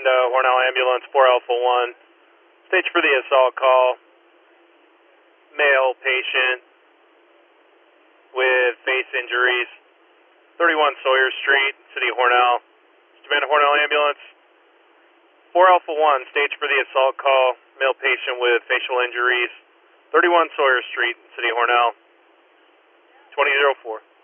Hornell Ambulance 4 Alpha 1. Stage for the assault call. Male patient with face injuries. 31 Sawyer Street, City of Hornell. Demand Hornell Ambulance 4 Alpha 1. Stage for the assault call. Male patient with facial injuries. 31 Sawyer Street, City of Hornell. 2004.